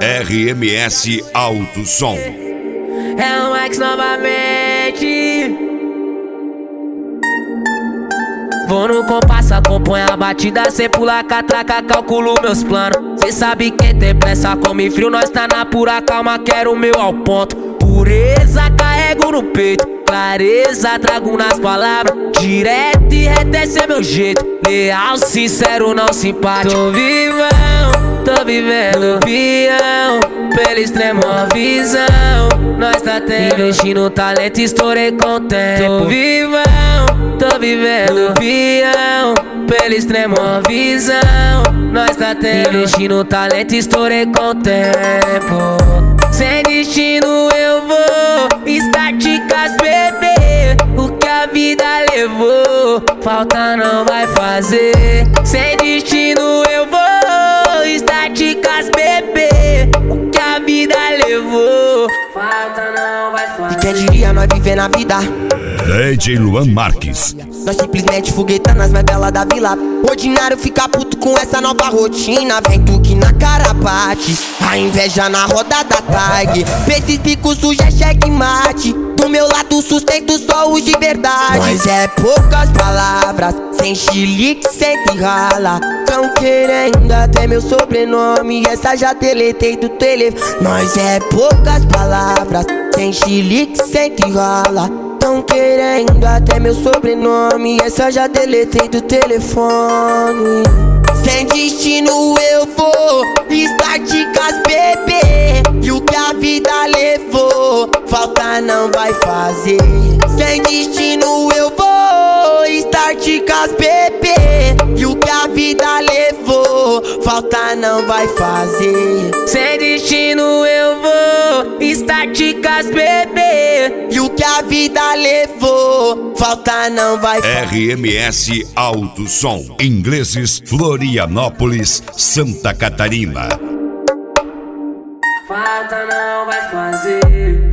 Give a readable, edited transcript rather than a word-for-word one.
RMS Alto Som. É o Max novamente. Vou no compasso, acompanha a batida, cê pula catraca, calculo meus planos. Cê sabe quem tem pressa come frio, nós tá na pura calma, quero o meu ao ponto. Pureza carrego no peito, clareza trago nas palavras. Direto e reto esse é meu jeito, leal, sincero, não simpático. Tô vivão, tô vivendo peão, pela extrema visão. Nós tá tendo, investindo talento, estourei com o tempo. Tô vivão, tô vivendo peão, pela extrema visão. Nós tá tendo, investindo talento, estourei com o tempo. Sem destino eu vou, estaticas bebê. O que a vida levou, falta não vai fazer. Sem destino eu vou, estaticas bebê. O que a vida levou, falta não vai fazer. E quem diria nós viver na vida? DJ Luan Marques. Nós simplesmente foguetando as mais belas da vila. Ordinário fica puto com essa nova rotina. Vem tu que na cara bate, a inveja na roda da tag. Pra esses picos sujos é checkmate. Do meu lado sustento só os de verdade. Nós é poucas palavras, sem chilique, sem rala. Tão querendo até meu sobrenome, essa já deletei do telefone. Nós é poucas palavras, sem chilique, sem rala. Tão querendo até meu sobrenome, essa já deletei do telefone. Sem destino eu vou, estaticas bebê. E o que a vida levou, falta não vai fazer. Sem destino eu vou, estaticas bebê. E o que a vida levou, falta não vai fazer. Sem destino eu vou, estaticas bebê. E o que a vida levou, falta não vai fazer. RMS Alto Som. Ingleses, Florianópolis, Santa Catarina. Falta não vai fazer.